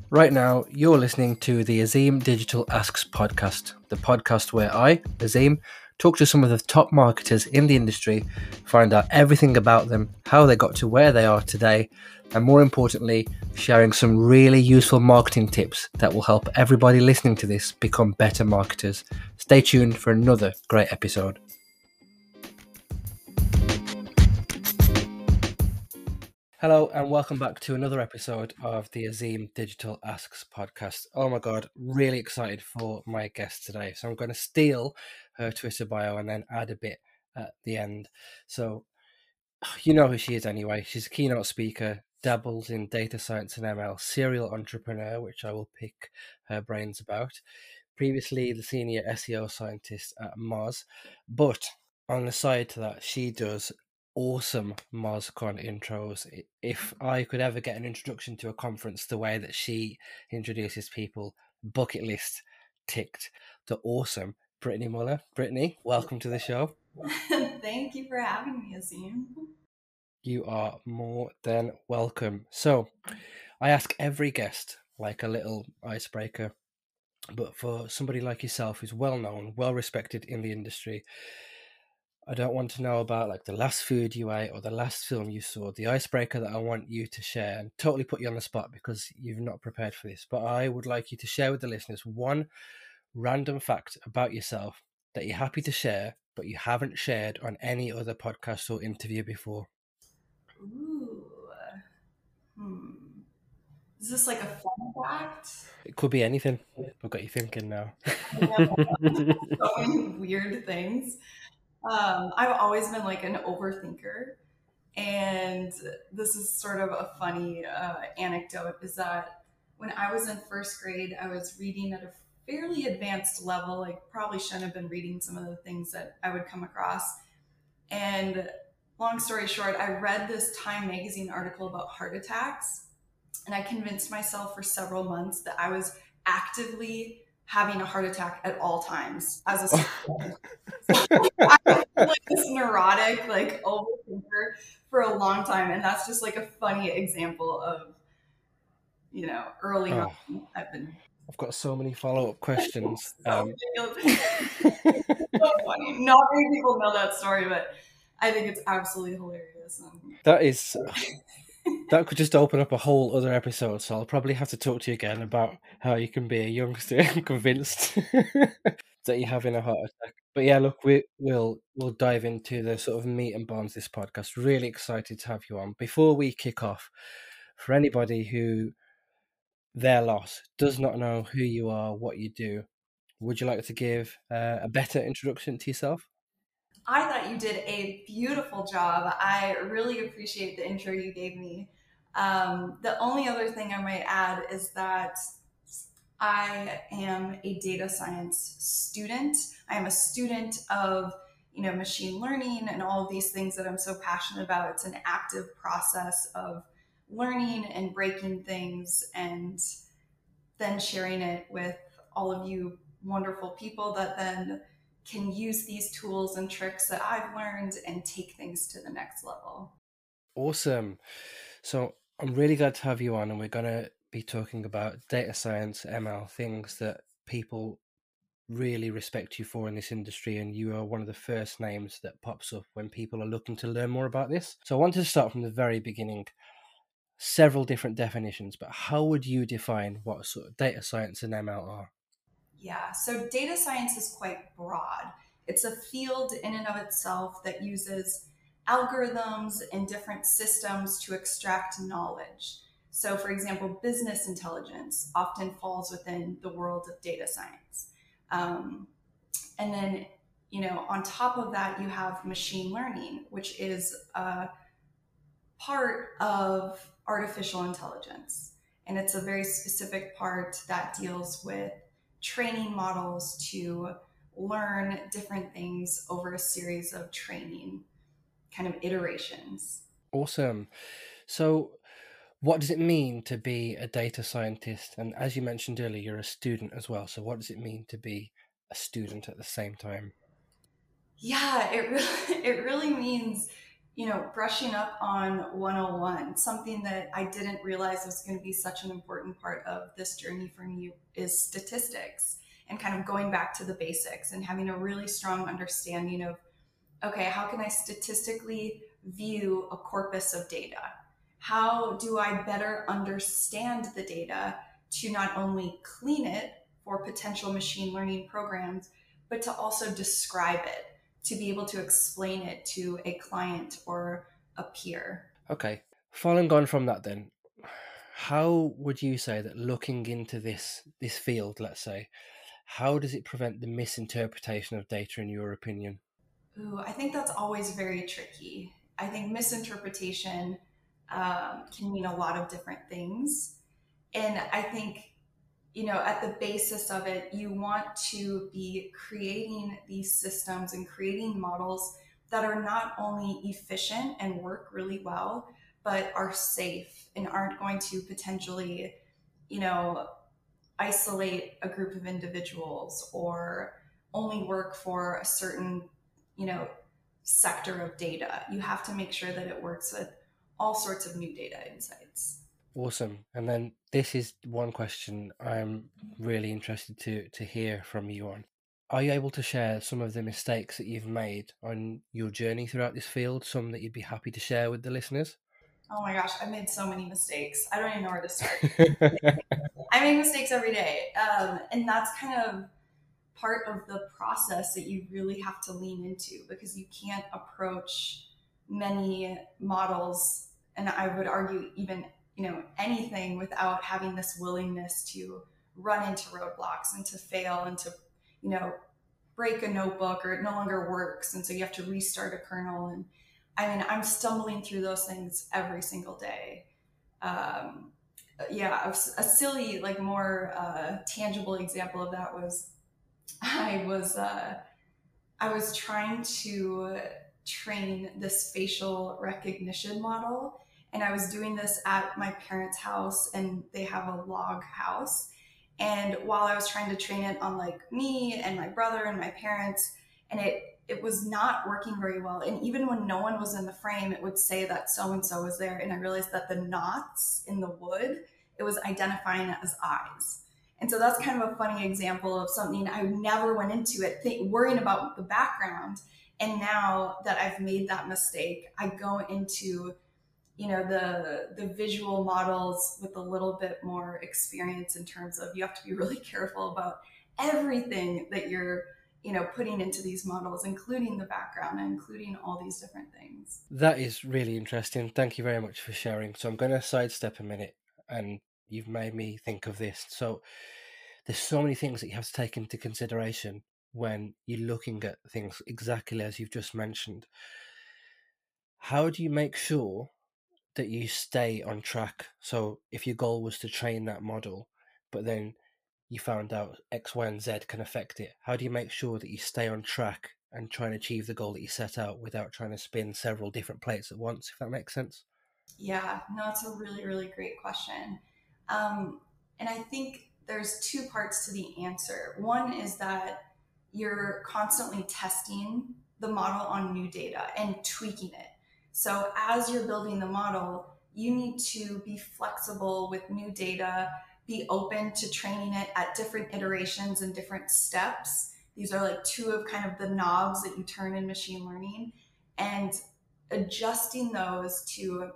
Right now, you're listening to the Azim Digital Asks podcast, the podcast where I, Azim, talk to some of the top marketers in the industry, find out everything about them, how they got to where they are today, and more importantly, sharing some really useful marketing tips that will help everybody listening to this become better marketers. Stay tuned for another great episode. Hello and welcome back to another episode of the Azim Digital Asks podcast. Oh my God, really excited for my guest today. So I'm going to steal her Twitter bio and then add a bit at the end. So you know who she is anyway. She's a keynote speaker, dabbles in data science and ML, serial entrepreneur, which I will pick her brains about. Previously the senior SEO scientist at Moz, but on the side to that, she does awesome MozCon intros. If I could ever get an introduction to a conference the way that she introduces people, bucket list ticked. The awesome Brittany Muller. Brittany, welcome to the show. Thank you for having me, Azim. You are more than welcome. So, I ask every guest like a little icebreaker, but for somebody like yourself who's well known, well respected in the industry, I don't want to know about like the last food you ate or the last film you saw. The icebreaker that I want you to share, and totally put you on the spot because you've not prepared for this, but I would like you to share with the listeners one random fact about yourself that you're happy to share, but you haven't shared on any other podcast or interview before. Ooh. Is this like a fun fact? It could be anything. I've got you thinking now. So many weird things. I've always been like an overthinker. And this is sort of a funny anecdote is that when I was in first grade, I was reading at a fairly advanced level. Like, probably shouldn't have been reading some of the things that I would come across. And long story short, I read this Time magazine article about heart attacks, and I convinced myself for several months that I was actively having a heart attack at all times as a student. I was like this neurotic, like overthinker for a long time, and that's just like a funny example of, early on I've got so many follow-up questions. So funny. Not many people know that story, but I think it's absolutely hilarious. That could just open up a whole other episode, so I'll probably have to talk to you again about how you can be a youngster convinced that you're having a heart attack. But yeah, look, we'll dive into the sort of meat and bones of this podcast. Really excited to have you on. Before we kick off, for anybody who they're lost, does not know who you are, what you do, would you like to give a better introduction to yourself? I thought you did a beautiful job. I really appreciate the intro you gave me. The only other thing I might add is that I am a data science student. I am a student of machine learning and all of these things that I'm so passionate about. It's an active process of learning and breaking things and then sharing it with all of you wonderful people that then can use these tools and tricks that I've learned and take things to the next level. Awesome. So I'm really glad to have you on, and we're going to be talking about data science, ML, things that people really respect you for in this industry, and you are one of the first names that pops up when people are looking to learn more about this. So I wanted to start from the very beginning. Several different definitions, but how would you define what sort of data science and ML are? Yeah, so data science is quite broad. It's a field in and of itself that uses algorithms and different systems to extract knowledge. So, for example, business intelligence often falls within the world of data science. And then, on top of that, you have machine learning, which is a part of artificial intelligence. And it's a very specific part that deals with training models to learn different things over a series of training kind of iterations. Awesome. So what does it mean to be a data scientist? And as you mentioned earlier, you're a student as well. So what does it mean to be a student at the same time? Yeah, it really means brushing up on 101, something that I didn't realize was going to be such an important part of this journey for me is statistics, and kind of going back to the basics and having a really strong understanding of, okay, how can I statistically view a corpus of data? How do I better understand the data to not only clean it for potential machine learning programs, but to also describe it, to be able to explain it to a client or a peer? Okay. Following on from that then, how would you say that looking into this field, let's say, how does it prevent the misinterpretation of data in your opinion? Ooh, I think that's always very tricky. I think misinterpretation can mean a lot of different things. And I think, at the basis of it, you want to be creating these systems and creating models that are not only efficient and work really well, but are safe and aren't going to potentially, you know, isolate a group of individuals or only work for a certain, you know, sector of data. You have to make sure that it works with all sorts of new data insights. Awesome. And then this is one question I'm really interested to hear from you on. Are you able to share some of the mistakes that you've made on your journey throughout this field, some that you'd be happy to share with the listeners? Oh my gosh, I've made so many mistakes. I don't even know where to start. I make mistakes every day. And that's kind of part of the process that you really have to lean into, because you can't approach many models, and I would argue even, anything, without having this willingness to run into roadblocks and to fail and to, you know, break a notebook or it no longer works. And so you have to restart a kernel. And I mean, I'm stumbling through those things every single day. Um, yeah, a silly, like more tangible example of that was I was uh, I was trying to train this facial recognition model, and I was doing this at my parents' house, and they have a log house. And while I was trying to train it on like me and my brother and my parents, and it was not working very well. And even when no one was in the frame, it would say that so and so was there, and I realized that the knots in the wood, it was identifying it as eyes. And so that's kind of a funny example of something I never went into it worrying about the background. And now that I've made that mistake, I go into, the visual models with a little bit more experience, in terms of you have to be really careful about everything that you're, putting into these models, including the background and including all these different things. That is really interesting. Thank you very much for sharing. So I'm going to sidestep a minute, and you've made me think of this. So there's so many things that you have to take into consideration when you're looking at things exactly as you've just mentioned. How do you make sure that you stay on track? So if your goal was to train that model, but then you found out X, Y, and Z can affect it, how do you make sure that you stay on track and try and achieve the goal that you set out without trying to spin several different plates at once, if that makes sense? Yeah, no, it's a really, really great question. Um, and I think there's two parts to the answer. One is that you're constantly testing the model on new data and tweaking it. So as you're building the model, you need to be flexible with new data, be open to training it at different iterations and different steps. These are like two of kind of the knobs that you turn in machine learning, and adjusting those to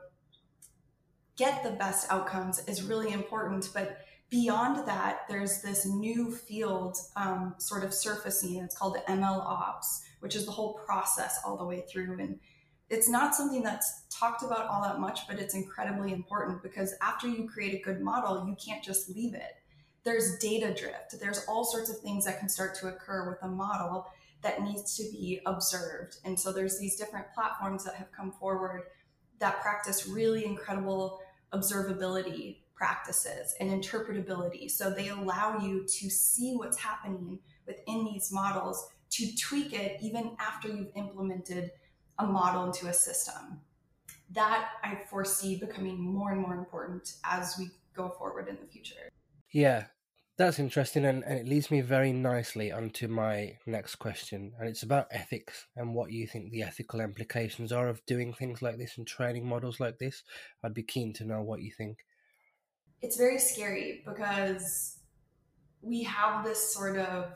get the best outcomes is really important. But beyond that, there's this new field sort of surfacing. It's called ML ops, which is the whole process all the way through. And it's not something that's talked about all that much, but it's incredibly important, because after you create a good model, you can't just leave it. There's data drift. There's all sorts of things that can start to occur with a model that needs to be observed. And so there's these different platforms that have come forward that practice really incredible observability practices and interpretability. So they allow you to see what's happening within these models, to tweak it even after you've implemented a model into a system. That I foresee becoming more and more important as we go forward in the future. Yeah, That's interesting, and it leads me very nicely onto my next question, and it's about ethics and what you think the ethical implications are of doing things like this and training models like this. I'd be keen to know what you think. It's very scary because we have this sort of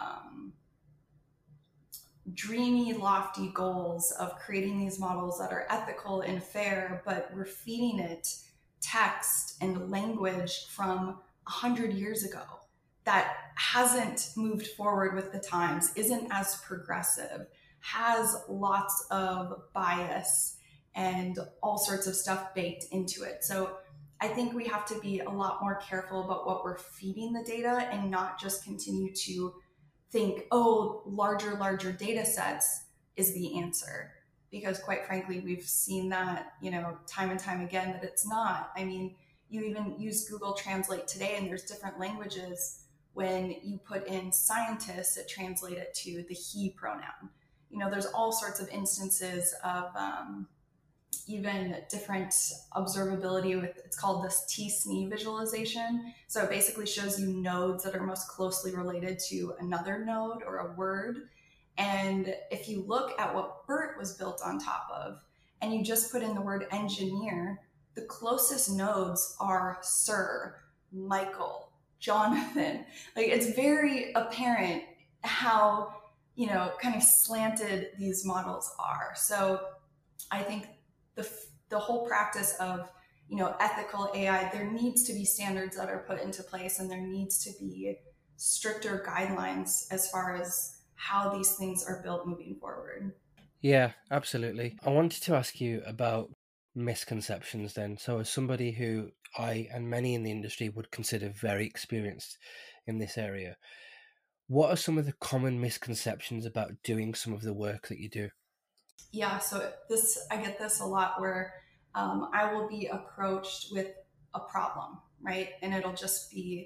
dreamy, lofty goals of creating these models that are ethical and fair, but we're feeding it text and language from 100 years ago that hasn't moved forward with the times, isn't as progressive, has lots of bias and all sorts of stuff baked into it. So I think we have to be a lot more careful about what we're feeding the data and not just continue to think, oh, larger data sets is the answer. Because quite frankly, we've seen that, time and time again that it's not. I mean, you even use Google Translate today, and there's different languages. When you put in scientists, it translates it to the he pronoun. There's all sorts of instances of even different observability with, it's called this T-SNE visualization. So it basically shows you nodes that are most closely related to another node or a word. And if you look at what BERT was built on top of, and you just put in the word engineer, the closest nodes are Sir, Michael, Jonathan. Like, it's very apparent how, kind of slanted these models are. So I think the whole practice of ethical AI, there needs to be standards that are put into place, and there needs to be stricter guidelines as far as how these things are built moving forward. Yeah, absolutely. I wanted to ask you about misconceptions then. So, as somebody who I and many in the industry would consider very experienced in this area, what are some of the common misconceptions about doing some of the work that you do? Yeah, so I get this a lot where I will be approached with a problem, right? And it'll just be,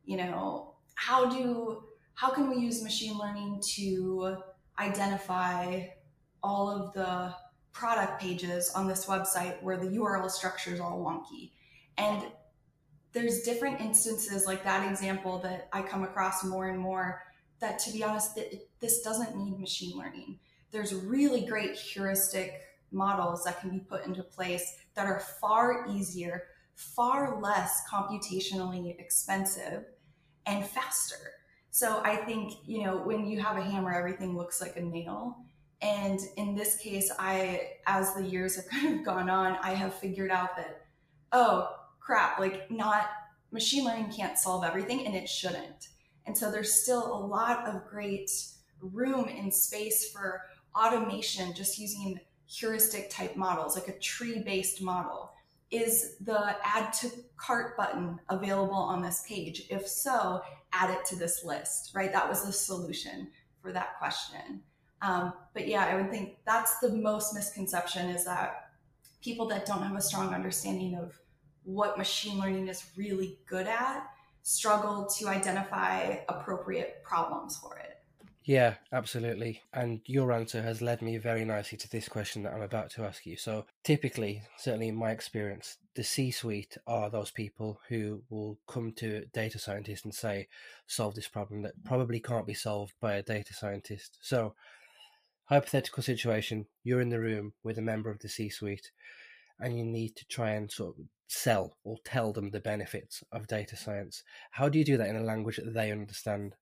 how can we use machine learning to identify all of the product pages on this website where the URL structure is all wonky? And there's different instances like that example that I come across more and more, that, to be honest, this doesn't need machine learning. There's really great heuristic models that can be put into place that are far easier, far less computationally expensive, and faster. So I think, when you have a hammer, everything looks like a nail. And in this case, as the years have kind of gone on, I have figured out that, oh crap, like, not machine learning can't solve everything, and it shouldn't. And so there's still a lot of great room and space for automation just using heuristic type models, like a tree based model. Is the add to cart button available on this page? If so, add it to this list, right? That was the solution for that question. But yeah, I would think that's the most misconception, is that people that don't have a strong understanding of what machine learning is really good at struggle to identify appropriate problems for it. Yeah, absolutely. And your answer has led me very nicely to this question that I'm about to ask you. So, typically, certainly in my experience, the C suite are those people who will come to data scientists and say, solve this problem that probably can't be solved by a data scientist. So, hypothetical situation, you're in the room with a member of the C suite and you need to try and sort of sell or tell them the benefits of data science. How do you do that in a language that they understand?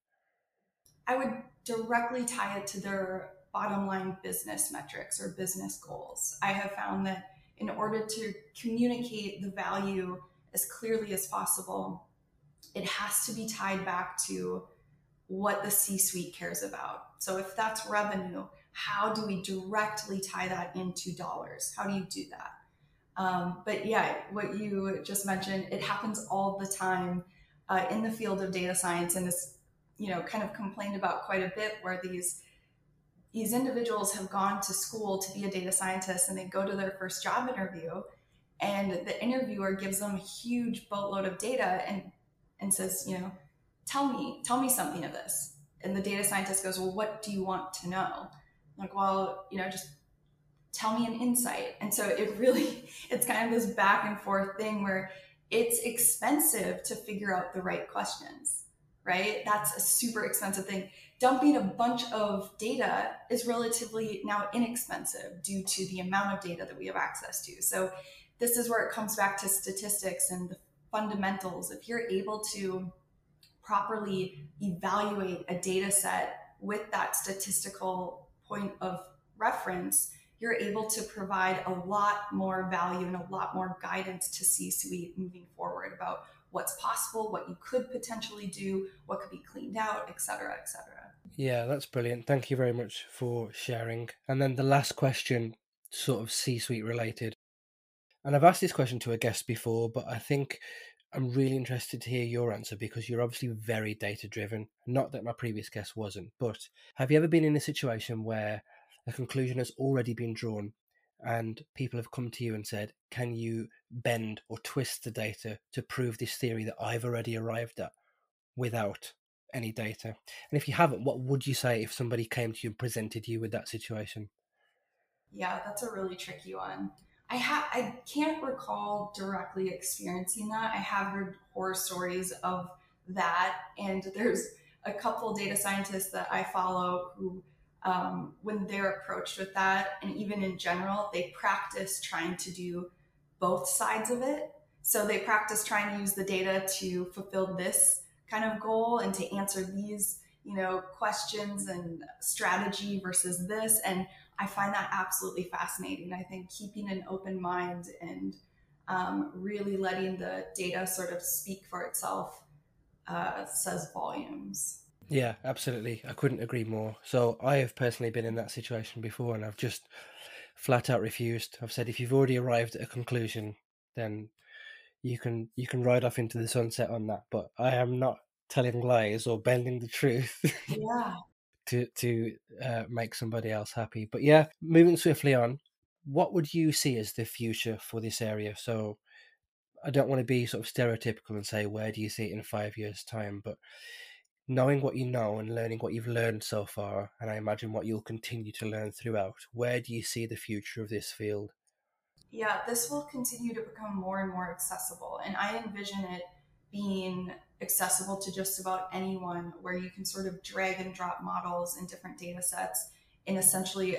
I would directly tie it to their bottom line business metrics or business goals. I have found that in order to communicate the value as clearly as possible, it has to be tied back to what the C suite cares about. So if that's revenue, how do we directly tie that into dollars? How do you do that? But yeah, what you just mentioned, it happens all the time in the field of data science, and is kind of complained about quite a bit, where these individuals have gone to school to be a data scientist, and they go to their first job interview, and the interviewer gives them a huge boatload of data and says, tell me something of this. And the data scientist goes, well, what do you want to know? I'm like, well, just tell me an insight. And so it's kind of this back and forth thing where it's expensive to figure out the right questions. right? That's a super expensive thing. Dumping a bunch of data is relatively now inexpensive due to the amount of data that we have access to. So this is where it comes back to statistics and the fundamentals. If you're able to properly evaluate a data set with that statistical point of reference, you're able to provide a lot more value and a lot more guidance to C-suite moving forward about what's possible, what you could potentially do, what could be cleaned out, et cetera, et cetera. Yeah, that's brilliant. Thank you very much for sharing. And then the last question, sort of C-suite related. And I've asked this question to a guest before, but I think I'm really interested to hear your answer because you're obviously very data driven. Not that my previous guest wasn't, but have you ever been in a situation where a conclusion has already been drawn and people have come to you and said, can you bend or twist the data to prove this theory that I've already arrived at without any data? And if you haven't, what would you say if somebody came to you and presented you with that situation? Yeah, that's a really tricky one. I can't recall directly experiencing that. I have heard horror stories of that, and there's a couple data scientists that I follow who, when they're approached with that, and even in general, they practice trying to do both sides of it. So they practice trying to use the data to fulfill this kind of goal and to answer these, questions and strategy versus this. And I find that absolutely fascinating. I think keeping an open mind and really letting the data sort of speak for itself says volumes. Yeah, absolutely. I couldn't agree more. So I have personally been in that situation before and I've just flat out refused. I've said if you've already arrived at a conclusion, then you can ride off into the sunset on that. But I am not telling lies or bending the truth Yeah. to make somebody else happy. But yeah, moving swiftly on, what would you see as the future for this area? So I don't want to be sort of stereotypical and say where do you see it in 5 years' time, but knowing what you know and learning what you've learned so far, and I imagine what you'll continue to learn throughout, where do you see the future of this field? Yeah, this will continue to become more and more accessible. And I envision it being accessible to just about anyone, where you can sort of drag and drop models in different data sets in essentially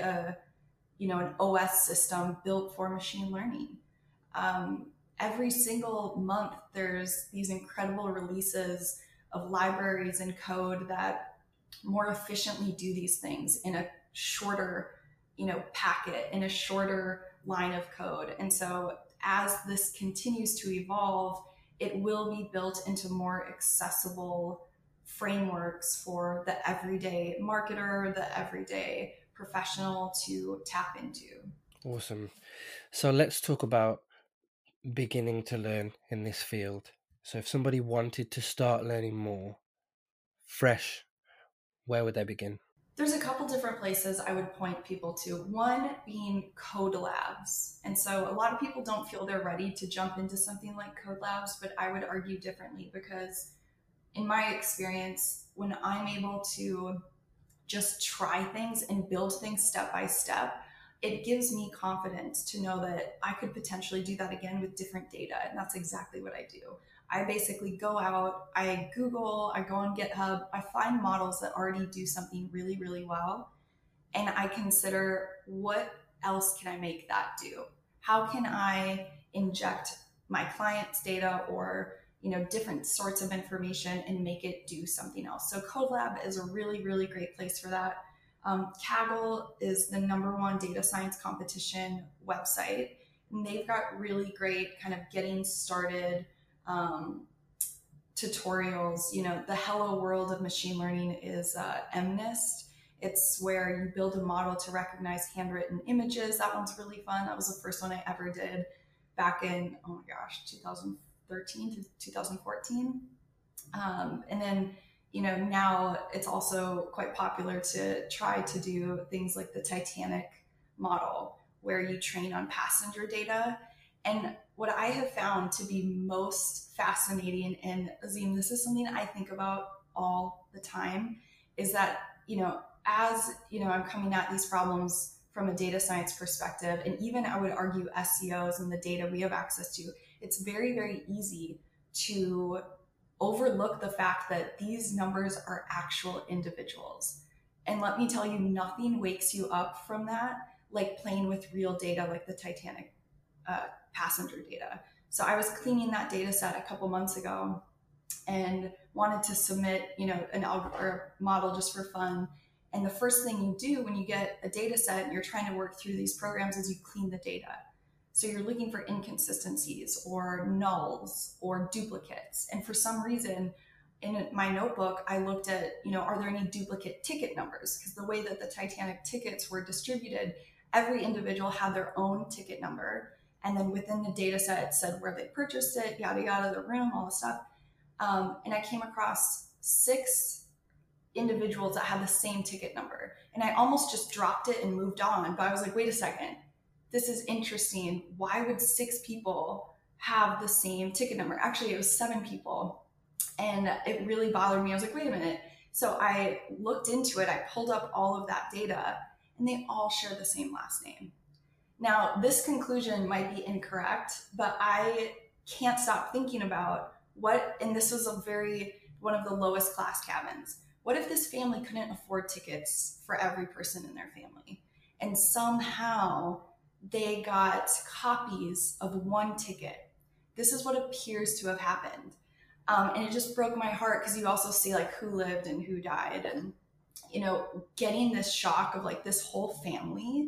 an OS system built for machine learning. Um, every single month, there's these incredible releases of libraries and code that more efficiently do these things in a shorter, packet, in a shorter line of code. And so as this continues to evolve, it will be built into more accessible frameworks for the everyday marketer, the everyday professional to tap into. Awesome. So let's talk about beginning to learn in this field. So if somebody wanted to start learning more, fresh, where would they begin? There's a couple different places I would point people to. One being Code Labs. And so a lot of people don't feel they're ready to jump into something like Code Labs, but I would argue differently because, in my experience, when I'm able to just try things and build things step by step, it gives me confidence to know that I could potentially do that again with different data. And that's exactly what I do. I basically go out, I Google, I go on GitHub, I find models that already do something really, really well. And I consider, what else can I make that do? How can I inject my client's data or different sorts of information and make it do something else? So CodeLab is a really, really great place for that. Kaggle is the #1 data science competition website, and they've got really great kind of getting started tutorials. The hello world of machine learning is MNIST. It's where you build a model to recognize handwritten images. That one's really fun. That was the first one I ever did back in, oh my gosh, 2013 to 2014. And then, now it's also quite popular to try to do things like the Titanic model, where you train on passenger data. And what I have found to be most fascinating, and Azim, this is something I think about all the time, is that, as I'm coming at these problems from a data science perspective, and even I would argue SEOs and the data we have access to, it's very, very easy to overlook the fact that these numbers are actual individuals. And let me tell you, nothing wakes you up from that like playing with real data like the Titanic passenger data. So I was cleaning that data set a couple months ago and wanted to submit, an algorithm model just for fun. And the first thing you do when you get a data set and you're trying to work through these programs is you clean the data. So you're looking for inconsistencies or nulls or duplicates. And for some reason, in my notebook, I looked at, are there any duplicate ticket numbers? Because the way that the Titanic tickets were distributed, every individual had their own ticket number. And then within the data set, it said where they purchased it, yada, yada, the room, all the stuff. And I came across 6 individuals that had the same ticket number. And I almost just dropped it and moved on. But I was like, wait a second, this is interesting. Why would 6 people have the same ticket number? Actually, it was 7 people. And it really bothered me. I was like, wait a minute. So I looked into it. I pulled up all of that data, and they all share the same last name. Now, this conclusion might be incorrect, but I can't stop thinking about and this was one of the lowest class cabins. What if this family couldn't afford tickets for every person in their family? And somehow they got copies of one ticket. This is what appears to have happened. And it just broke my heart because you also see like who lived and who died, and getting this shock of like this whole family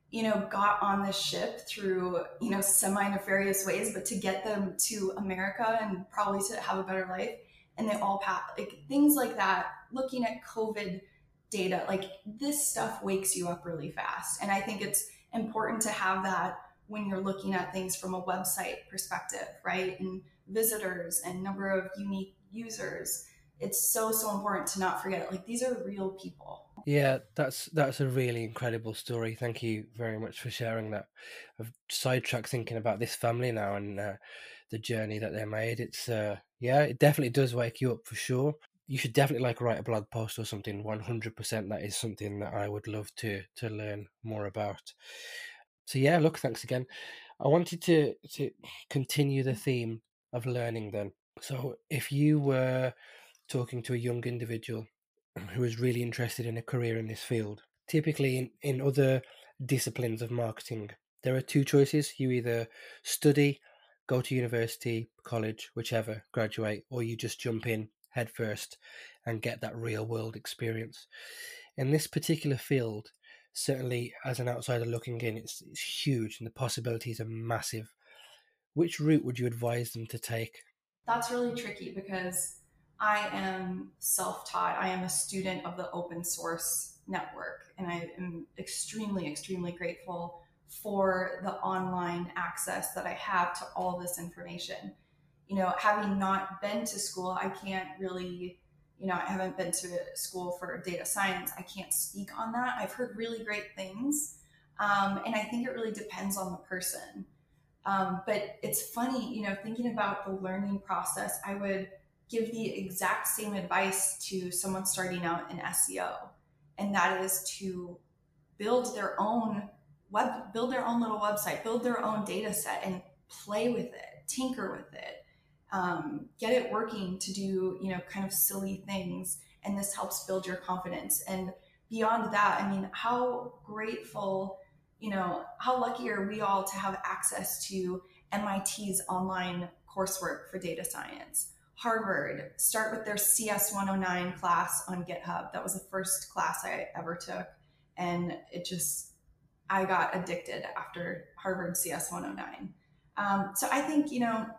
got on this ship through semi-nefarious ways, but to get them to America and probably to have a better life, and they all passed, like things like that. Looking at COVID data, like this stuff wakes you up really fast, and I think it's important to have that when you're looking at things from a website perspective, right? And visitors and number of unique users. It's so important to not forget, like these are real people. Yeah, that's a really incredible story. Thank you very much for sharing that. I've sidetracked thinking about this family now and the journey that they made. It's it definitely does wake you up for sure. You should definitely write a blog post or something. 100%. That is something that I would love to learn more about. So yeah, look, thanks again. I wanted to continue the theme of learning then. So if you were talking to a young individual who is really interested in a career in this field, typically in other disciplines of marketing, there are 2 choices. You either study, go to university, college, whichever, graduate, or you just jump in head first and get that real world experience. In this particular field, certainly as an outsider looking in, it's huge and the possibilities are massive. Which route would you advise them to take? That's really tricky because I am self-taught. I am a student of the open source network, and I am extremely, extremely grateful for the online access that I have to all this information. Having not been to school, I can't really, I haven't been to school for data science. I can't speak on that. I've heard really great things. And I think it really depends on the person. But it's funny, thinking about the learning process, I would give the exact same advice to someone starting out in SEO. And that is to build their own little website, build their own data set and play with it, tinker with it, get it working to do, kind of silly things. And this helps build your confidence. And beyond that, I mean, how grateful, how lucky are we all to have access to MIT's online coursework for data science? Harvard, start with their CS 109 class on GitHub. That was the first class I ever took. And I got addicted after Harvard CS 109. So I think,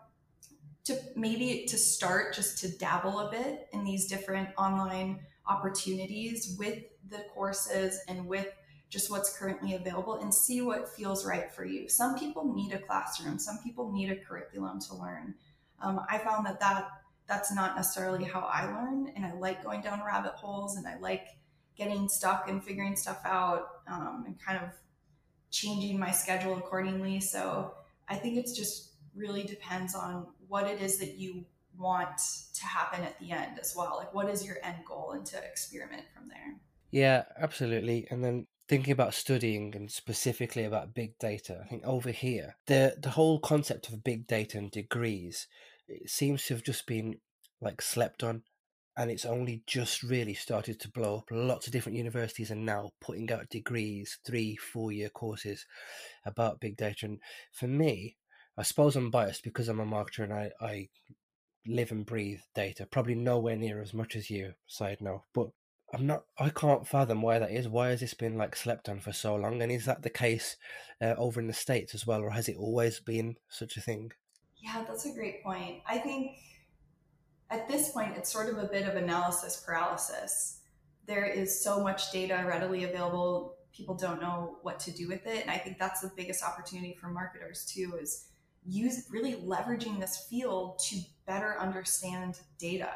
to start just to dabble a bit in these different online opportunities with the courses and with just what's currently available and see what feels right for you. Some people need a classroom. Some people need a curriculum to learn. I found that's not necessarily how I learn, and I like going down rabbit holes, and I like getting stuck and figuring stuff out, and kind of changing my schedule accordingly. So I think it's just really depends on what it is that you want to happen at the end as well. Like, what is your end goal, and to experiment from there. Yeah, absolutely. And then thinking about studying and specifically about big data, I think over here, the whole concept of big data and degrees, it seems to have just been like slept on, and it's only just really started to blow up. Lots of different universities are now putting out degrees, 3-4 year courses about big data. And for me, I suppose I'm biased because I'm a marketer and I live and breathe data, probably nowhere near as much as you, side note, but I can't fathom why that is. Why has this been like slept on for so long? And is that the case over in the States as well, or has it always been such a thing? Yeah, that's a great point. I think at this point, it's sort of a bit of analysis paralysis. There is so much data readily available. People don't know what to do with it. And I think that's the biggest opportunity for marketers too, is really leveraging this field to better understand data.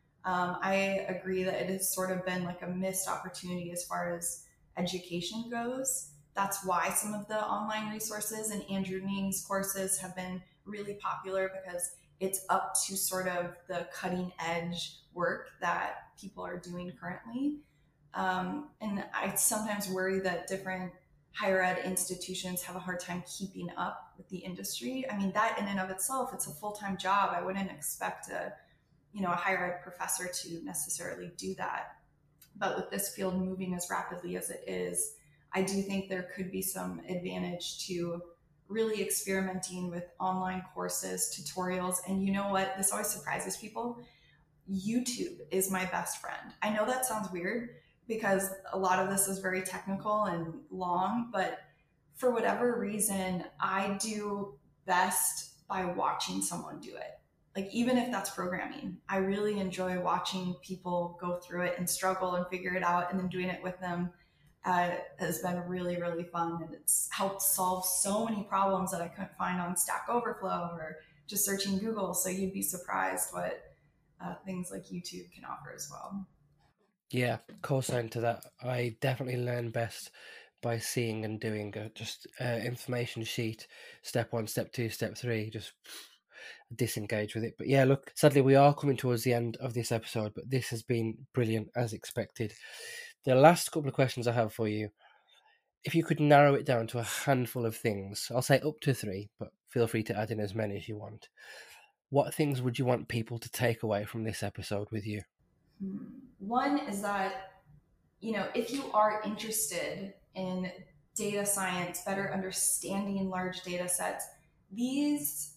I agree that it has sort of been like a missed opportunity as far as education goes. That's why some of the online resources and Andrew Ng's courses have been really popular, because it's up to sort of the cutting edge work that people are doing currently. And I sometimes worry that different higher ed institutions have a hard time keeping up with the industry. I mean, that in and of itself, it's a full-time job. I wouldn't expect a higher ed professor to necessarily do that. But with this field moving as rapidly as it is, I do think there could be some advantage to really experimenting with online courses, tutorials. And you know what? This always surprises people. YouTube is my best friend. I know that sounds weird because a lot of this is very technical and long, but for whatever reason, I do best by watching someone do it. Like, even if that's programming, I really enjoy watching people go through it and struggle and figure it out, and then doing it with them has been really, really fun. And it's helped solve so many problems that I couldn't find on Stack Overflow or just searching Google. So you'd be surprised what things like YouTube can offer as well. Yeah, co-sign to that. I definitely learn best by seeing and doing just information sheet, step 1, step 2, step 3, just disengage with it. But yeah, look, sadly we are coming towards the end of this episode, but this has been brilliant as expected. The last couple of questions I have for you, if you could narrow it down to a handful of things, I'll say up to 3, but feel free to add in as many as you want. What things would you want people to take away from this episode with you? One is that, if you are interested in data science, better understanding large data sets, these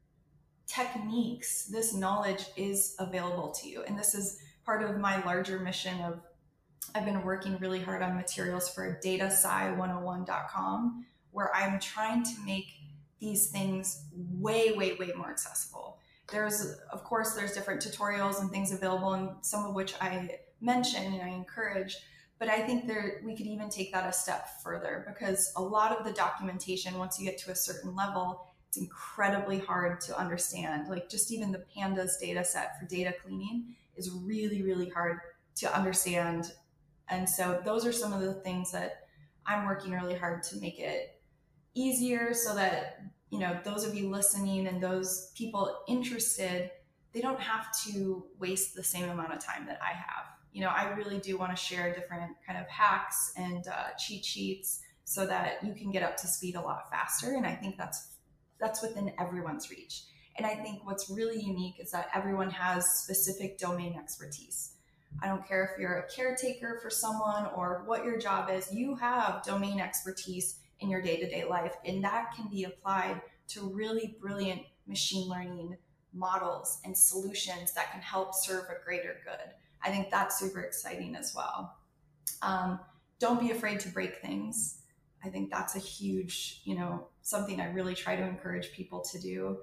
techniques, this knowledge is available to you. And this is part of my larger mission of I've been working really hard on materials for datasci101.com, where I'm trying to make these things way, way, way more accessible. Of course, there's different tutorials and things available, and some of which I mention and I encourage. But I think we could even take that a step further, because a lot of the documentation, once you get to a certain level, it's incredibly hard to understand. Like, just even the pandas data set for data cleaning is really, really hard to understand. And so those are some of the things that I'm working really hard to make it easier, so that, those of you listening and those people interested, they don't have to waste the same amount of time that I have. I really do want to share different kind of hacks and cheat sheets so that you can get up to speed a lot faster. And I think that's within everyone's reach. And I think what's really unique is that everyone has specific domain expertise. I don't care if you're a caretaker for someone or what your job is, you have domain expertise in your day-to-day life, and that can be applied to really brilliant machine learning models and solutions that can help serve a greater good. I think that's super exciting as well. Don't be afraid to break things. I think that's a huge, something I really try to encourage people to do.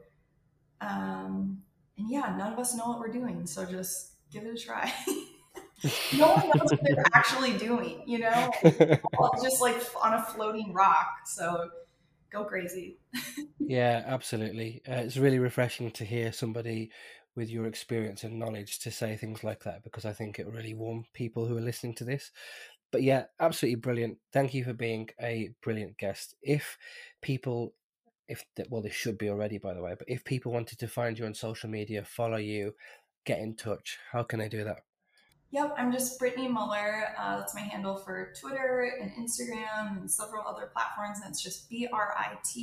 And yeah, none of us know what we're doing, so just give it a try. No one knows what they're actually doing, just like on a floating rock. So go crazy. Yeah, absolutely. It's really refreshing to hear somebody with your experience and knowledge to say things like that, because I think it really warm people who are listening to this. But yeah, absolutely brilliant. Thank you for being a brilliant guest. If people, well, they should be already, by the way, but if people wanted to find you on social media, follow you, get in touch, how can they do that? Yep, I'm just Brittany Muller. That's my handle for Twitter and Instagram and several other platforms. And it's just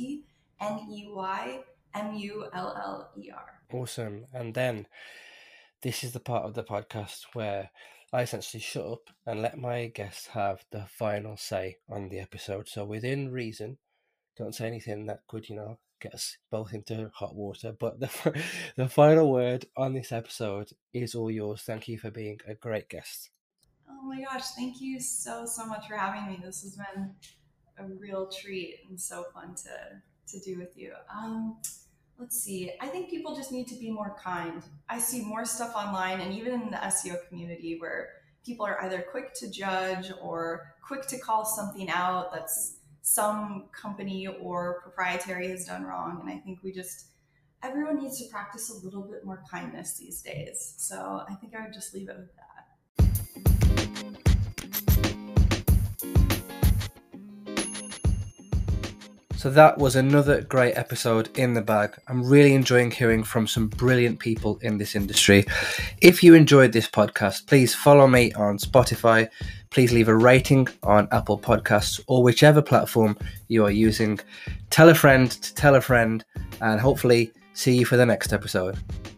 BritNeyMuller. Awesome. And then This is the part of the podcast where I essentially shut up and let my guests have the final say on the episode. So within reason, don't say anything that could, get us both into hot water. But the final word on this episode is all yours. Thank you for being a great guest. Oh my gosh, thank you so much for having me. This has been a real treat and so fun to do with you. Let's see. I think people just need to be more kind. I see more stuff online and even in the SEO community where people are either quick to judge or quick to call something out that's some company or proprietary has done wrong. And I think everyone needs to practice a little bit more kindness these days. So I think I would just leave it with that. So that was another great episode in the bag. I'm really enjoying hearing from some brilliant people in this industry. If you enjoyed this podcast, please follow me on Spotify. Please leave a rating on Apple Podcasts or whichever platform you are using. Tell a friend to tell a friend, and hopefully see you for the next episode.